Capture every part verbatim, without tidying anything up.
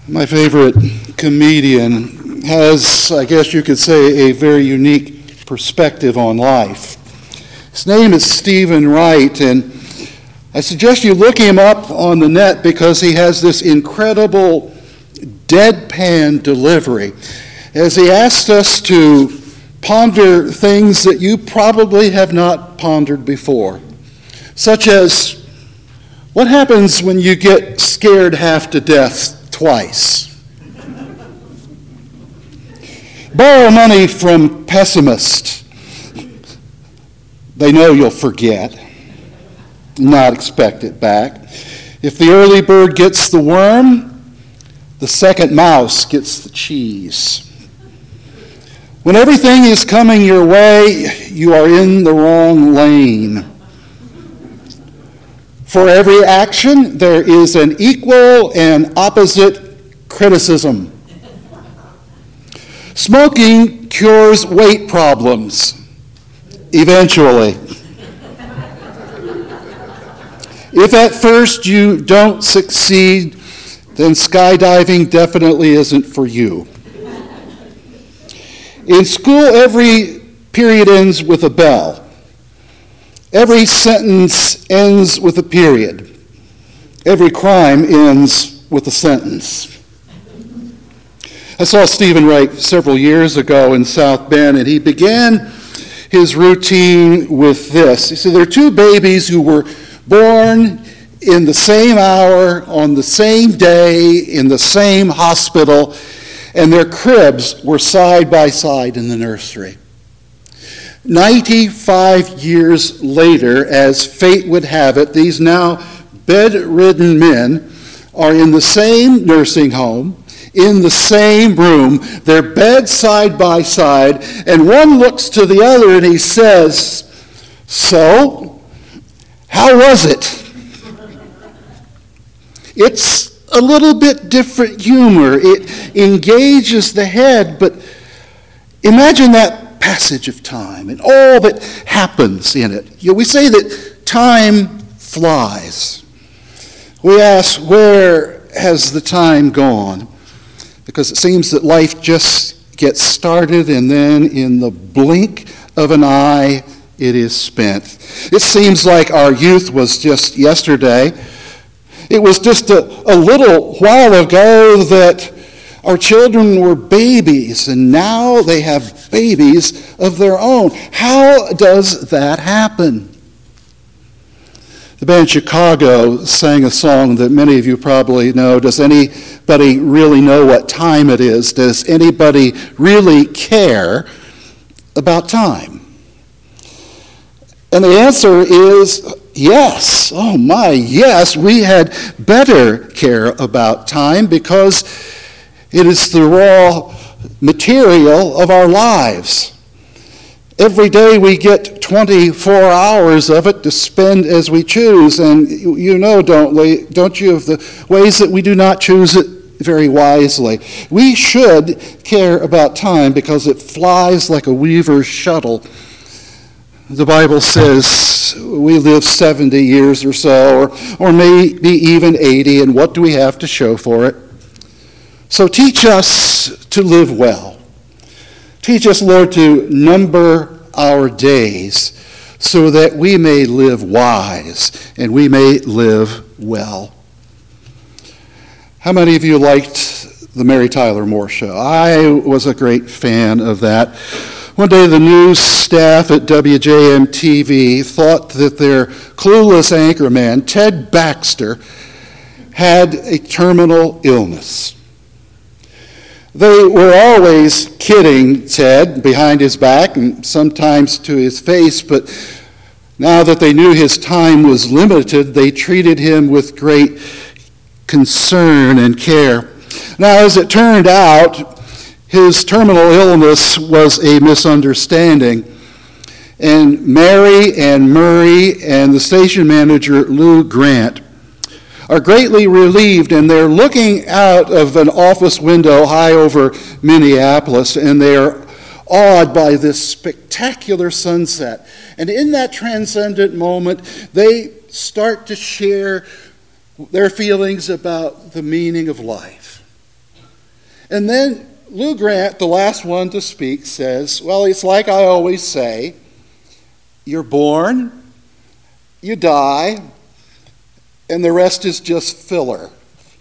My favorite comedian has, I guess you could say, a very unique perspective on life. His name is Stephen Wright, and I suggest you look him up on the net because he has this incredible deadpan delivery as he asked us to ponder things that you probably have not pondered before, such as, what happens when you get scared half to death twice? Borrow money from pessimists. They know you'll forget, not expect it back. If the early bird gets the worm, the second mouse gets the cheese. When everything is coming your way, you are in the wrong lane. For every action, there is an equal and opposite criticism. Smoking cures weight problems, eventually. If at first you don't succeed, then skydiving definitely isn't for you. In school, every period ends with a bell. Every sentence ends with a period. Every crime ends with a sentence. I saw Stephen Wright several years ago in South Bend, and he began his routine with this. He said, there are two babies who were born in the same hour, on the same day, in the same hospital, and their cribs were side by side in the nursery. ninety-five years later, as fate would have it, these now bedridden men are in the same nursing home, in the same room, their beds side by side, and one looks to the other and he says, "So, how was it?" It's a little bit different humor. It engages the head, but imagine that passage of time and all that happens in it. You know, we say that time flies. We ask, where has the time gone? Because it seems that life just gets started and then in the blink of an eye, it is spent. It seems like our youth was just yesterday. It was just a, a little while ago that our children were babies, and now they have babies of their own. How does that happen? The band Chicago sang a song that many of you probably know. Does anybody really know what time it is? Does anybody really care about time? And the answer is yes. Oh my, yes, we had better care about time because it is the raw material of our lives. Every day we get twenty-four hours of it to spend as we choose, and you know, don't we, don't you, of the ways that we do not choose it very wisely. We should care about time because it flies like a weaver's shuttle. The Bible says we live seventy years or so, or, or maybe even eighty, and what do we have to show for it? So teach us to live well. Teach us, Lord, to number our days so that we may live wise and we may live well. How many of you liked the Mary Tyler Moore Show? I was a great fan of that. One day the news staff at W J M T V thought that their clueless anchorman, Ted Baxter, had a terminal illness. They were always kidding Ted behind his back and sometimes to his face, but now that they knew his time was limited, they treated him with great concern and care. Now, as it turned out, his terminal illness was a misunderstanding, and Mary and Murray and the station manager, Lou Grant, are greatly relieved, and they're looking out of an office window high over Minneapolis, and they're awed by this spectacular sunset. And in that transcendent moment, they start to share their feelings about the meaning of life. And then Lou Grant, the last one to speak, says, well, it's like I always say, you're born, you die, and the rest is just filler.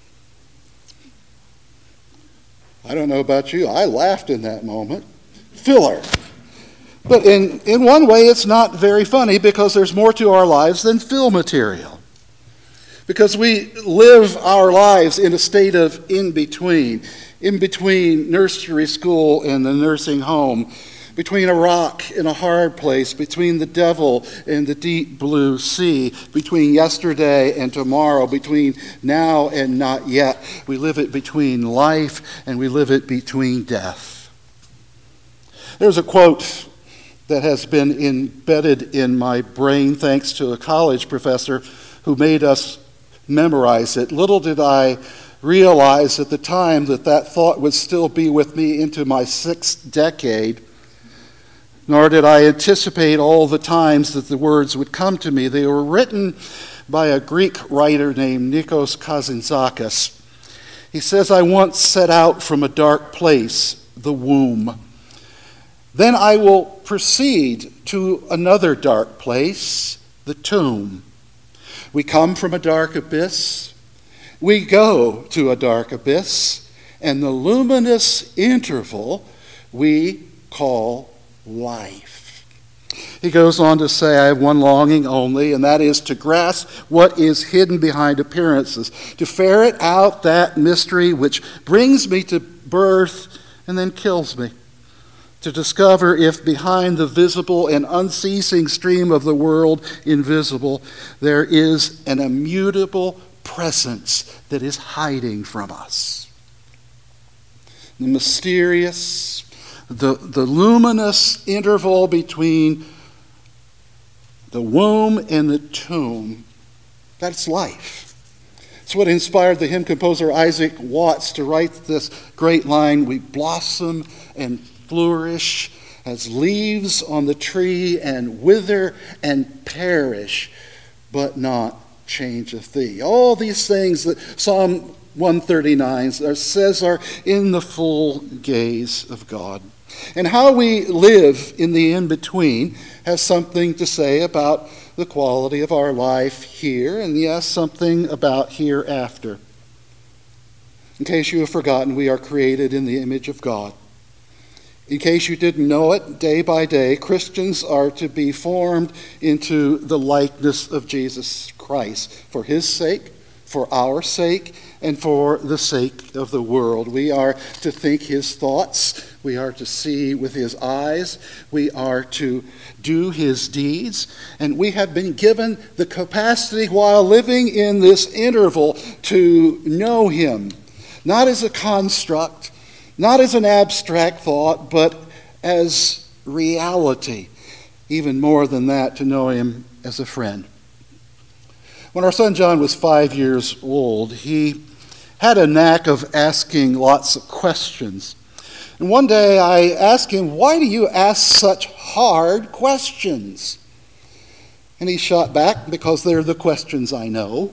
I don't know about you, I laughed in that moment. Filler. But in, in one way, it's not very funny because there's more to our lives than fill material. Because we live our lives in a state of in-between. In between nursery school and the nursing home. Between a rock and a hard place. Between the devil and the deep blue sea. Between yesterday and tomorrow. Between now and not yet. We live it between life and we live it between death. There's a quote that has been embedded in my brain thanks to a college professor who made us memorize it. Little did I realize at the time that that thought would still be with me into my sixth decade, nor did I anticipate all the times that the words would come to me. They were written by a Greek writer named Nikos Kazantzakis. He says, I once set out from a dark place, the womb. Then I will proceed to another dark place, the tomb. We come from a dark abyss. We go to a dark abyss. And the luminous interval we call life. He goes on to say, I have one longing only, and that is to grasp what is hidden behind appearances, to ferret out that mystery which brings me to birth and then kills me. To discover if behind the visible and unceasing stream of the world invisible, there is an immutable presence that is hiding from us. The mysterious, the, the luminous interval between the womb and the tomb, that's life. It's what inspired the hymn composer Isaac Watts to write this great line, we blossom and flourish as leaves on the tree and wither and perish, but not changeth thee. All these things that Psalm one thirty-nine says are in the full gaze of God. And how we live in the in-between has something to say about the quality of our life here, and yes, something about hereafter. In case you have forgotten, we are created in the image of God. In case you didn't know it, day by day, Christians are to be formed into the likeness of Jesus Christ for his sake, for our sake, and for the sake of the world. We are to think his thoughts. We are to see with his eyes. We are to do his deeds. And we have been given the capacity while living in this interval to know him, not as a construct, not as an abstract thought, but as reality. Even more than that, to know him as a friend. When our son John was five years old, he had a knack of asking lots of questions. And one day I asked him, why do you ask such hard questions? And he shot back, because they're the questions I know.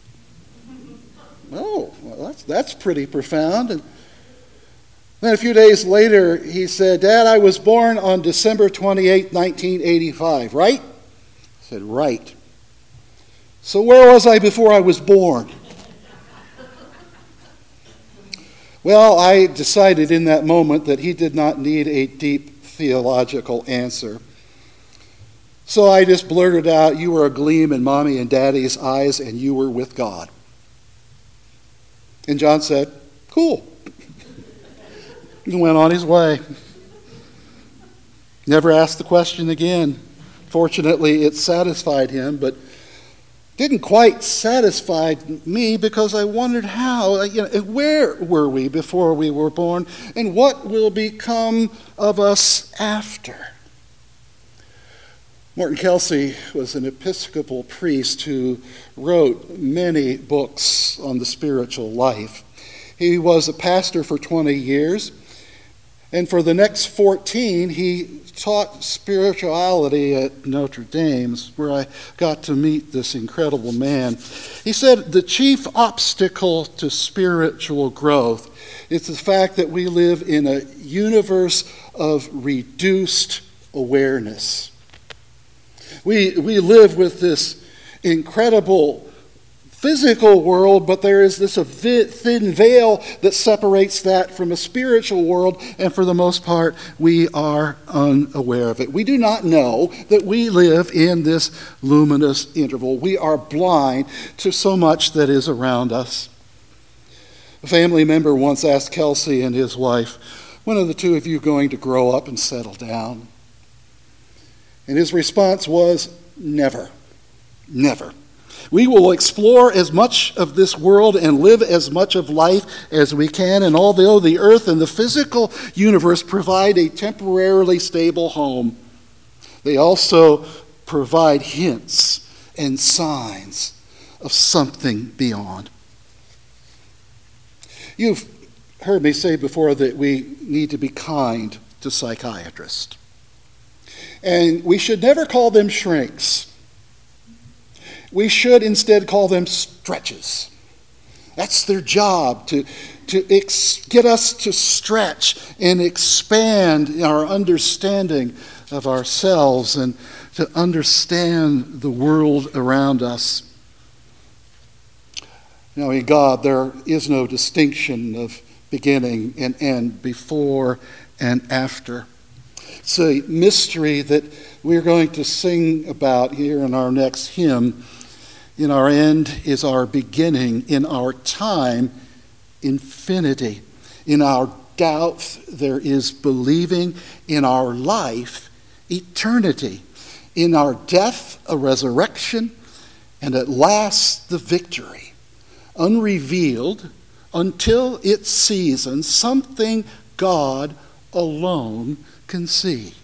Oh, well, that's, that's pretty profound. And then a few days later, he said, Dad, I was born on December twenty-eighth, nineteen eighty-five, right? I said, right. So where was I before I was born? Well, I decided in that moment that he did not need a deep theological answer. So I just blurted out, you were a gleam in Mommy and Daddy's eyes, and you were with God. And John said, cool. He went on his way. Never asked the question again. Fortunately, it satisfied him, but didn't quite satisfy me, because I wondered how, you know, where were we before we were born, and what will become of us after? Morton Kelsey was an Episcopal priest who wrote many books on the spiritual life. He was a pastor for twenty years, And for the next fourteen, he taught spirituality at Notre Dame, where I got to meet this incredible man. He said the chief obstacle to spiritual growth is the fact that we live in a universe of reduced awareness. We, we live with this incredible physical world, but there is this a thin veil that separates that from a spiritual world, and for the most part, we are unaware of it. We do not know that we live in this luminous interval. We are blind to so much that is around us. A family member once asked Kelsey and his wife, "When are the two of you going to grow up and settle down?" And his response was, "Never, never. We will explore as much of this world and live as much of life as we can, and although the earth and the physical universe provide a temporarily stable home, they also provide hints and signs of something beyond." You've heard me say before that we need to be kind to psychiatrists. And we should never call them shrinks. We should instead call them stretches. That's their job, to, to ex- get us to stretch and expand our understanding of ourselves and to understand the world around us. Now, in God, there is no distinction of beginning and end, before and after. It's a mystery that we're going to sing about here in our next hymn. In our end is our beginning. In our time, infinity. In our doubt, there is believing. In our life, eternity. In our death, a resurrection. And at last, the victory. Unrevealed until its season, something God alone can see.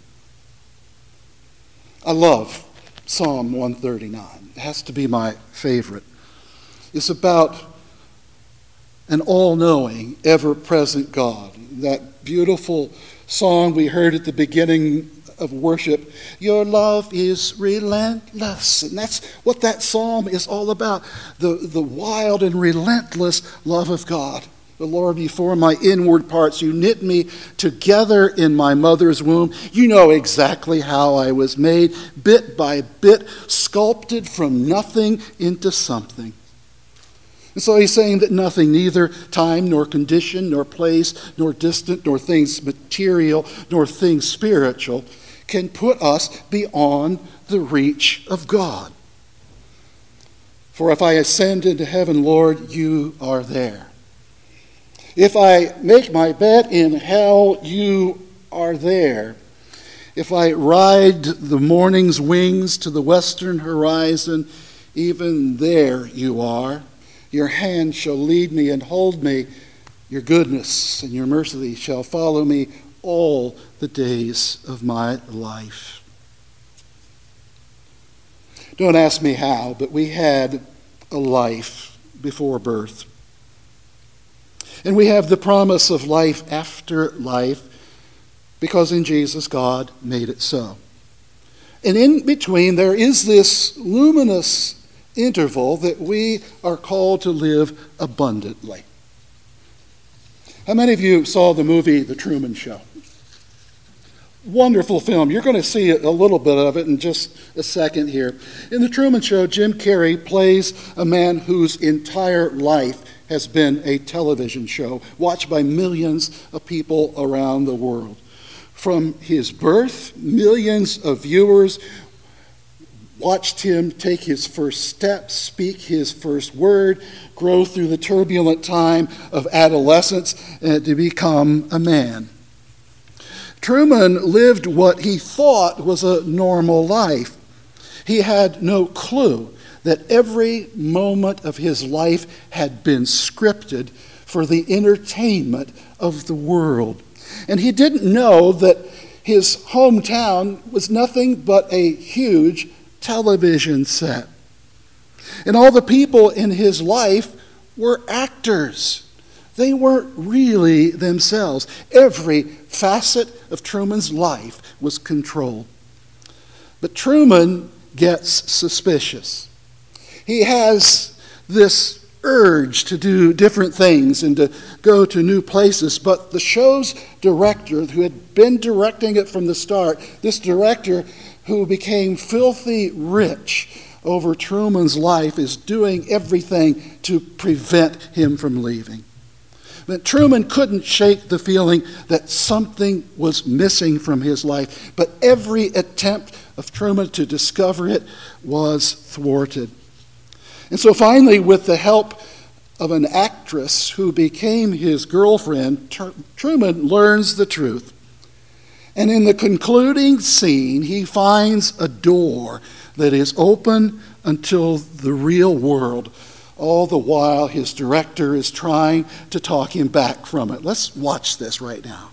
I love Psalm one thirty-nine. It has to be my favorite. It's about an all-knowing, ever-present God. That beautiful song we heard at the beginning of worship, "Your love is relentless." And that's what that psalm is all about, the, the wild and relentless love of God. "The Lord, before my inward parts, you knit me together in my mother's womb. You know exactly how I was made, bit by bit, sculpted from nothing into something." And so he's saying that nothing, neither time nor condition nor place nor distant nor things material nor things spiritual, can put us beyond the reach of God. "For if I ascend into heaven, Lord, you are there. If I make my bed in hell, you are there. If I ride the morning's wings to the western horizon, even there you are. Your hand shall lead me and hold me. Your goodness and your mercy shall follow me all the days of my life." Don't ask me how, but we had a life before birth. And we have the promise of life after life because in Jesus God made it so. And in between there is this luminous interval that we are called to live abundantly. How many of you saw the movie The Truman Show? Wonderful film. You're going to see a little bit of it in just a second here. In The Truman Show, Jim Carrey plays a man whose entire life has been a television show watched by millions of people around the world. From his birth, millions of viewers watched him take his first steps, speak his first word, grow through the turbulent time of adolescence, and to become a man. Truman lived what he thought was a normal life. He had no clue that every moment of his life had been scripted for the entertainment of the world. And he didn't know that his hometown was nothing but a huge television set. And all the people in his life were actors. They weren't really themselves. Every facet of Truman's life was controlled. But Truman gets suspicious. He has this urge to do different things and to go to new places, but the show's director, who had been directing it from the start, this director who became filthy rich over Truman's life, is doing everything to prevent him from leaving. But Truman couldn't shake the feeling that something was missing from his life, but every attempt of Truman to discover it was thwarted. And so finally, with the help of an actress who became his girlfriend, Truman learns the truth. And in the concluding scene, he finds a door that is open until the real world. All the while, his director is trying to talk him back from it. Let's watch this right now.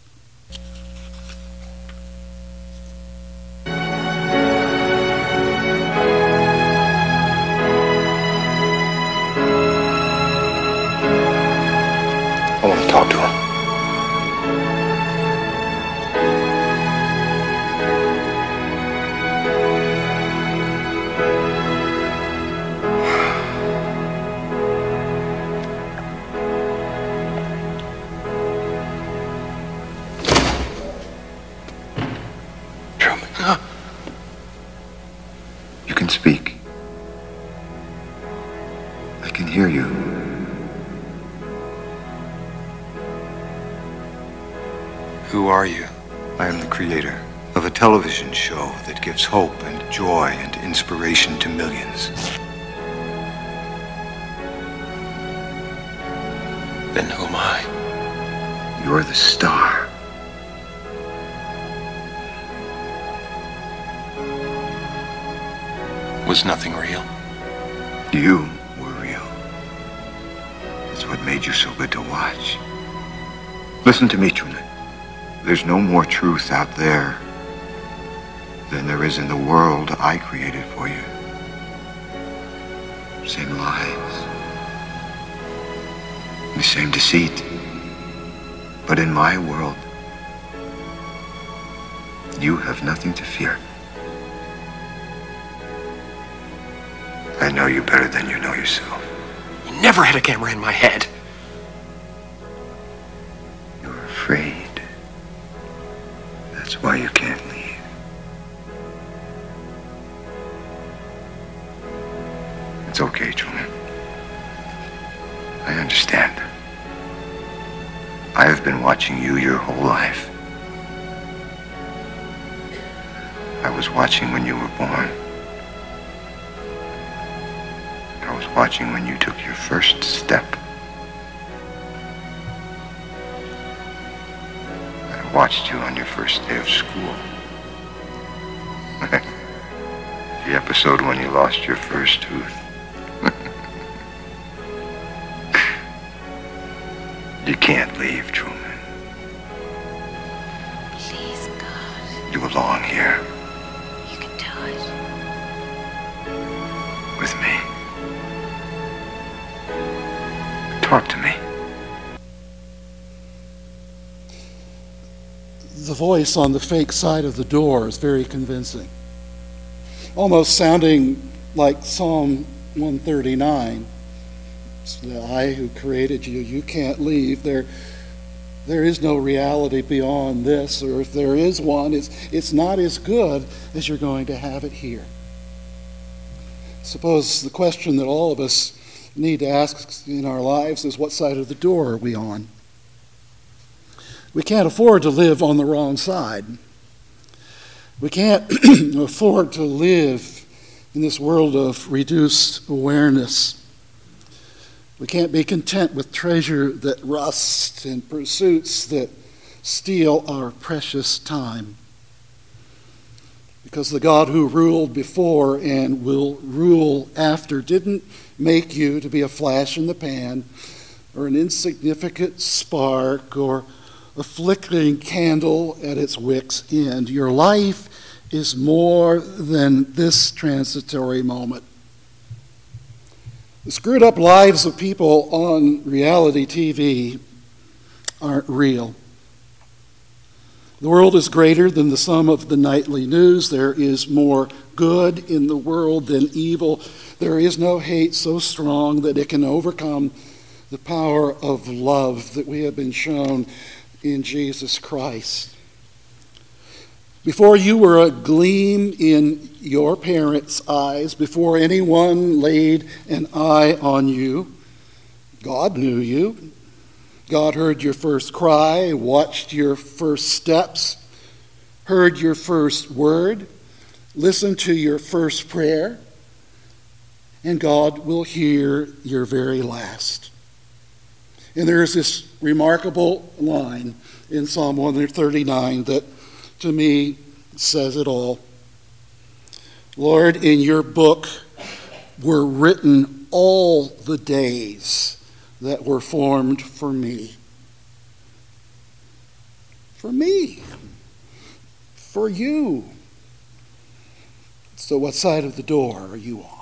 I want to talk to him. Truman. You can speak. I can hear you. Who are you? I am the creator of a television show that gives hope and joy and inspiration to millions. Then who am I? You're the star. Was nothing real? You were real. It's what made you so good to watch. Listen to me, Truman. There's no more truth out there than there is in the world I created for you. Same lies. The same deceit. But in my world, you have nothing to fear. I know you better than you know yourself. You never had a camera in my head. You're afraid. That's why you can't leave. It's okay, Truman. I understand. I have been watching you your whole life. I was watching when you were born. I was watching when you took your first step. I watched you on your first day of school. The episode when you lost your first tooth. You can't leave, Truman. Please, God. You belong here. You can do it. With me. Talk to me. The voice on the fake side of the door is very convincing, almost sounding like Psalm one thirty-nine. It's the I who created you, you can't leave. There, there is no reality beyond this, or if there is one, it's, it's not as good as you're going to have it here. Suppose the question that all of us need to ask in our lives is, what side of the door are we on? We can't afford to live on the wrong side. We can't afford to live in this world of reduced awareness. We can't be content with treasure that rusts and pursuits that steal our precious time. Because the God who ruled before and will rule after didn't make you to be a flash in the pan or an insignificant spark or a flickering candle at its wick's end. Your life is more than this transitory moment. The screwed up lives of people on reality T V aren't real. The world is greater than the sum of the nightly news. There is more good in the world than evil. There is no hate so strong that it can overcome the power of love that we have been shown in Jesus Christ. Before you were a gleam in your parents' eyes, before anyone laid an eye on you, God knew you. God heard your first cry, watched your first steps, heard your first word, listened to your first prayer, and God will hear your very last. And there is this remarkable line in Psalm one thirty-nine that, to me, says it all. Lord, in your book were written all the days that were formed for me. For me. For you. So what side of the door are you on?